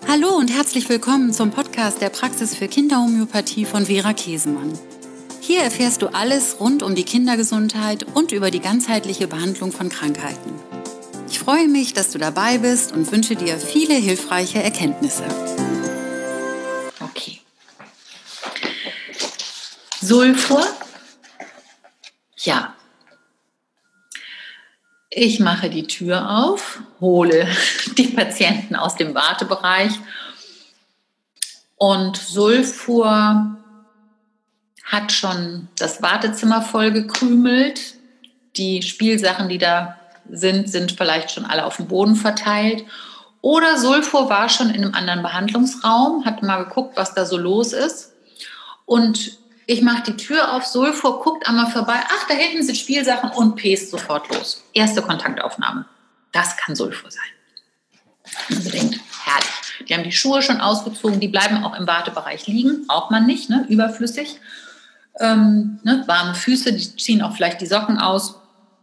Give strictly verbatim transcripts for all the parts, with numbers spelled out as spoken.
Hallo und herzlich willkommen zum Podcast der Praxis für Kinderhomöopathie von Vera Käsemann. Hier erfährst du alles rund um die Kindergesundheit und über die ganzheitliche Behandlung von Krankheiten. Ich freue mich, dass du dabei bist und wünsche dir viele hilfreiche Erkenntnisse. Okay. Sulfur? Ja. Ich mache die Tür auf, hole die Patienten aus dem Wartebereich und Sulfur hat schon das Wartezimmer voll gekrümelt. Die Spielsachen, die da sind, sind vielleicht schon alle auf dem Boden verteilt. Oder Sulfur war schon in einem anderen Behandlungsraum, hat mal geguckt, was da so los ist. Und ich mache die Tür auf, Sulfur guckt einmal vorbei, ach, da hinten sind Spielsachen und pest sofort los. Erste Kontaktaufnahme. Das kann Sulfur sein. Unbedingt herrlich. Die haben die Schuhe schon ausgezogen, die bleiben auch im Wartebereich liegen, braucht man nicht, ne? Überflüssig. Ähm, ne? Warme Füße, die ziehen auch vielleicht die Socken aus.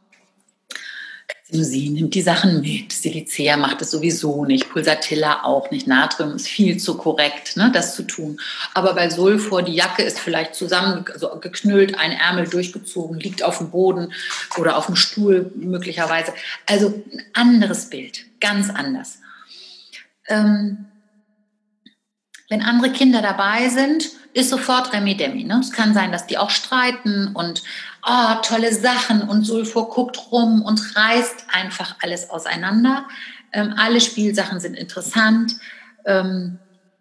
Sie nimmt die Sachen mit. Silicea macht es sowieso nicht. Pulsatilla auch nicht. Natrium ist viel zu korrekt, ne, das zu tun. Aber bei Sulfur, die Jacke ist vielleicht zusammen also geknüllt, ein Ärmel durchgezogen, liegt auf dem Boden oder auf dem Stuhl möglicherweise. Also ein anderes Bild, ganz anders. Ähm, wenn andere Kinder dabei sind, ist sofort Remi-Demi. Ne? Es kann sein, dass die auch streiten und oh, tolle Sachen und Sulfur guckt rum und reißt einfach alles auseinander. Ähm, alle Spielsachen sind interessant. Ähm,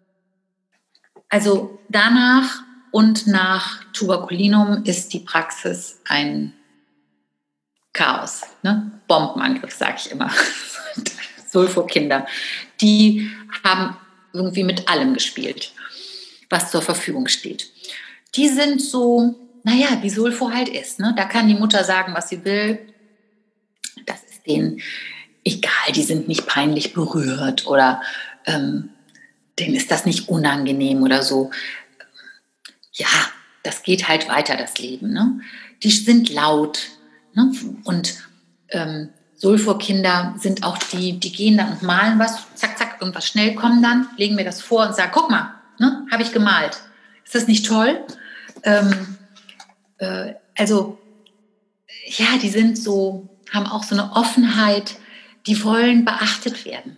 also danach und nach Tuberkulinum ist die Praxis ein Chaos. Ne? Bombenangriff, sage ich immer. Sulfur-Kinder, die haben irgendwie mit allem gespielt, was zur Verfügung steht. Die sind so, naja, wie Sulfur halt ist. Ne? Da kann die Mutter sagen, was sie will. Das ist denen egal, die sind nicht peinlich berührt oder ähm, denen ist das nicht unangenehm oder so. Ja, das geht halt weiter, das Leben. Ne? Die sind laut. Ne? Und ähm, Sulfur-Kinder sind auch die, die gehen dann und malen was, zack, zack, irgendwas schnell, kommen dann, legen mir das vor und sagen, guck mal, ne, habe ich gemalt. Ist das nicht toll? Ähm, äh, also, ja, die sind so, haben auch so eine Offenheit, die wollen beachtet werden.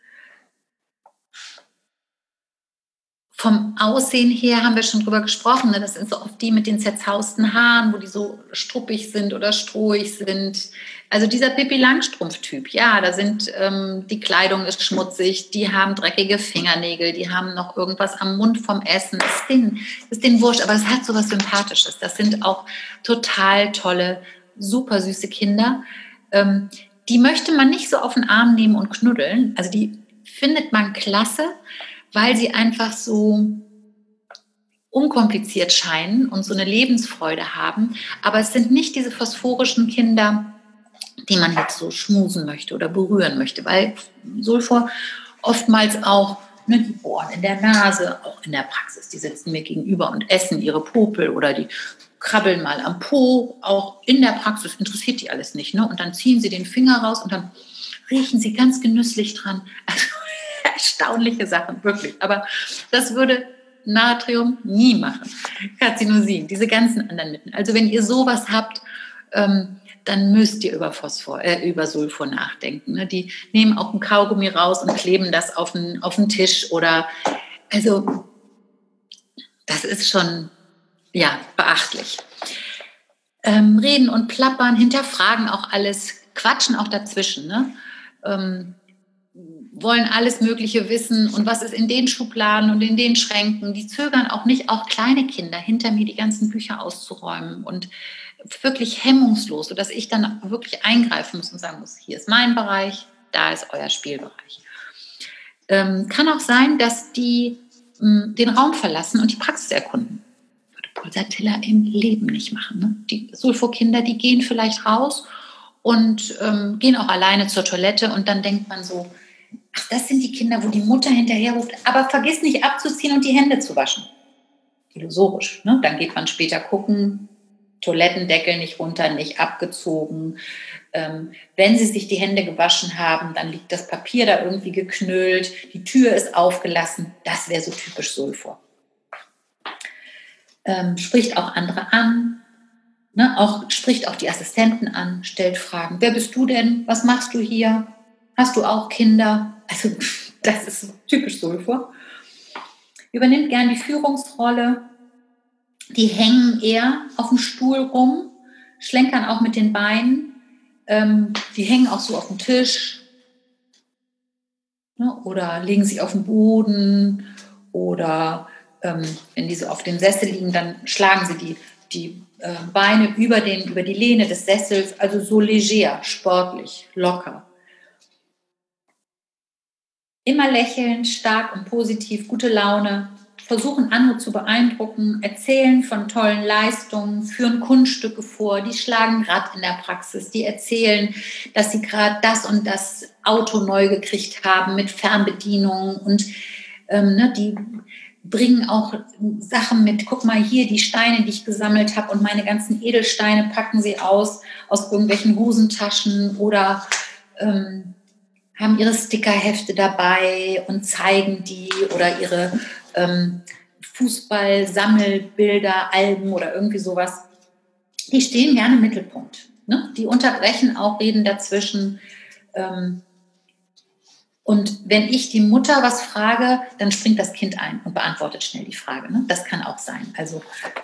Vom Aussehen her haben wir schon drüber gesprochen, ne? Das sind so oft die mit den zerzausten Haaren, wo die so struppig sind oder strohig sind. Also dieser Pippi-Langstrumpf-Typ, ja, da sind, ähm, die Kleidung ist schmutzig, die haben dreckige Fingernägel, die haben noch irgendwas am Mund vom Essen. Das ist denen, das ist denen wurscht, aber es hat so was Sympathisches. Das sind auch total tolle, super süße Kinder. Ähm, die möchte man nicht so auf den Arm nehmen und knuddeln. Also die findet man klasse, weil sie einfach so unkompliziert scheinen und so eine Lebensfreude haben. Aber es sind nicht diese phosphorischen Kinder, die man jetzt so schmusen möchte oder berühren möchte, weil Sulfur oftmals auch, ne, die bohren in der Nase, auch in der Praxis, die sitzen mir gegenüber und essen ihre Popel oder die krabbeln mal am Po, auch in der Praxis interessiert die alles nicht. Ne? Und dann ziehen sie den Finger raus und dann riechen sie ganz genüsslich dran. Also erstaunliche Sachen, wirklich. Aber das würde Natrium nie machen. Carcinosin, diese ganzen anderen Mittel. Also wenn ihr sowas habt, ähm, dann müsst ihr über Phosphor, äh, über Sulfur nachdenken. Ne? Die nehmen auch ein Kaugummi raus und kleben das auf den, auf den Tisch oder, also das ist schon, ja, beachtlich. Ähm, reden und plappern, hinterfragen auch alles, quatschen auch dazwischen, ne? Ähm, wollen alles Mögliche wissen und was ist in den Schubladen und in den Schränken. Die zögern auch nicht, auch kleine Kinder, hinter mir die ganzen Bücher auszuräumen und wirklich hemmungslos, sodass ich dann wirklich eingreifen muss und sagen muss, hier ist mein Bereich, da ist euer Spielbereich. Ähm, kann auch sein, dass die mh, den Raum verlassen und die Praxis erkunden. Würde Pulsatilla im Leben nicht machen. Ne? Die Sulfur-Kinder, die gehen vielleicht raus und ähm, gehen auch alleine zur Toilette und dann denkt man so, ach, das sind die Kinder, wo die Mutter hinterher ruft, aber vergiss nicht abzuziehen und die Hände zu waschen. Illusorisch. Ne? Dann geht man später gucken, Toilettendeckel nicht runter, nicht abgezogen, ähm, wenn sie sich die Hände gewaschen haben, dann liegt das Papier da irgendwie geknüllt, die Tür ist aufgelassen. Das wäre so typisch Sulfur. Ähm, spricht auch andere an, ne? auch, spricht auch die Assistenten an, stellt Fragen. Wer bist du denn? Was machst du hier? Hast du auch Kinder? Also das ist typisch Sulfur. Übernimmt gern die Führungsrolle. Die hängen eher auf dem Stuhl rum, schlenkern auch mit den Beinen. Ähm, die hängen auch so auf dem Tisch, ne? Oder legen sich auf den Boden oder ähm, wenn die so auf dem Sessel liegen, dann schlagen sie die, die äh, Beine über, den, über die Lehne des Sessels, also so leger, sportlich, locker. Immer lächeln, stark und positiv, gute Laune, versuchen andere zu beeindrucken, erzählen von tollen Leistungen, führen Kunststücke vor, die schlagen Rad in der Praxis, die erzählen, dass sie gerade das und das Auto neu gekriegt haben mit Fernbedienung und ähm, ne, die bringen auch Sachen mit, guck mal hier, die Steine, die ich gesammelt habe und meine ganzen Edelsteine packen sie aus, aus irgendwelchen Hosentaschen oder ähm, haben ihre Stickerhefte dabei und zeigen die oder ihre ähm, Fußball-Sammelbilder, Alben oder irgendwie sowas. Die stehen gerne im Mittelpunkt. Ne? Die unterbrechen auch, reden dazwischen. Ähm, und wenn ich die Mutter was frage, dann springt das Kind ein und beantwortet schnell die Frage. Ne? Das kann auch sein. Also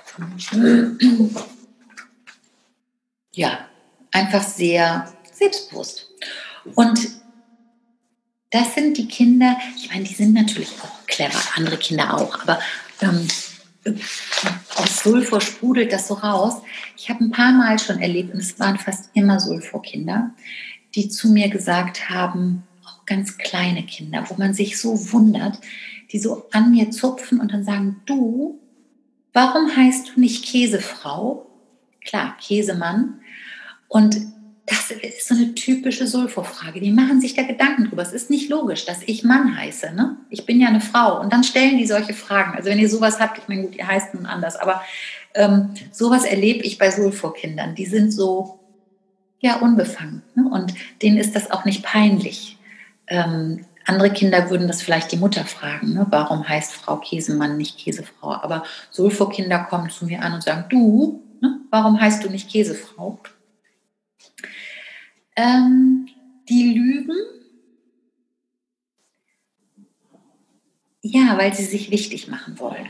ja, einfach sehr selbstbewusst. Und das sind die Kinder, ich meine, die sind natürlich auch clever, andere Kinder auch, aber ähm, aus Sulfur sprudelt das so raus. Ich habe ein paar Mal schon erlebt, und es waren fast immer Sulfur-Kinder, die zu mir gesagt haben, auch ganz kleine Kinder, wo man sich so wundert, die so an mir zupfen und dann sagen, du, warum heißt du nicht Käsefrau? Klar, Käsemann. Und das ist so eine typische Sulfur-Frage. Die machen sich da Gedanken drüber. Es ist nicht logisch, dass ich Mann heiße. Ne? Ich bin ja eine Frau. Und dann stellen die solche Fragen. Also wenn ihr sowas habt, ich meine, gut, ihr heißt nun anders, aber ähm, sowas erlebe ich bei Sulfur-Kindern. Die sind so, ja, unbefangen. Ne? Und denen ist das auch nicht peinlich. Ähm, andere Kinder würden das vielleicht die Mutter fragen. Ne? Warum heißt Frau Käsemann nicht Käsefrau? Aber Sulfur-Kinder kommen zu mir an und sagen, du, ne? Warum heißt du nicht Käsefrau? Ähm, die lügen, ja, weil sie sich wichtig machen wollen.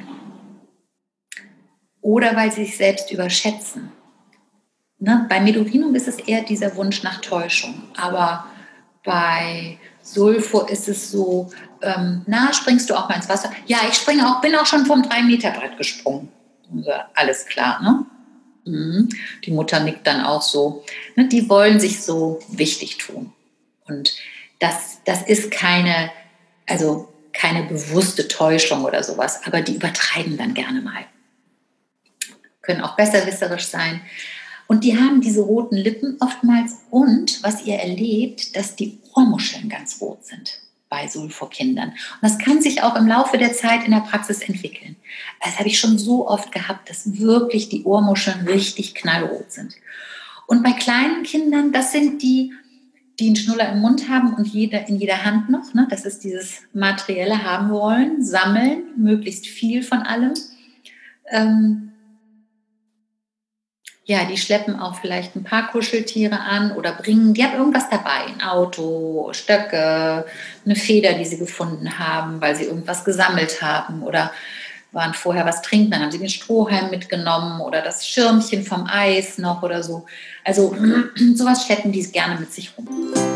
Oder weil sie sich selbst überschätzen. Ne? Bei Medurinum ist es eher dieser Wunsch nach Täuschung. Aber bei Sulfur ist es so, ähm, na, springst du auch mal ins Wasser? Ja, ich springe auch, bin auch schon vom drei Meter Brett gesprungen. Also, alles klar, ne? Die Mutter nickt dann auch so. Die wollen sich so wichtig tun. Und das, das ist keine, also keine bewusste Täuschung oder sowas, aber die übertreiben dann gerne mal. Können auch besserwisserisch sein. Und die haben diese roten Lippen oftmals. Und was ihr erlebt, dass die Ohrmuscheln ganz rot sind bei Sulfur-Kindern. Und das kann sich auch im Laufe der Zeit in der Praxis entwickeln. Das habe ich schon so oft gehabt, dass wirklich die Ohrmuscheln richtig knallrot sind. Und bei kleinen Kindern, das sind die, die einen Schnuller im Mund haben und jeder, in jeder Hand noch. Ne? Das ist dieses materielle haben wollen, sammeln, möglichst viel von allem. Ähm, Ja, die schleppen auch vielleicht ein paar Kuscheltiere an oder bringen, die haben irgendwas dabei, ein Auto, Stöcke, eine Feder, die sie gefunden haben, weil sie irgendwas gesammelt haben oder waren vorher was trinken, dann haben sie den Strohhalm mitgenommen oder das Schirmchen vom Eis noch oder so. Also sowas schleppen die gerne mit sich rum.